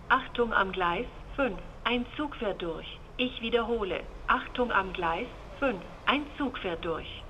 Achtung am Gleis 5. Ein Zug fährt durch. Ich wiederhole. Achtung am Gleis 5. Ein Zug fährt durch.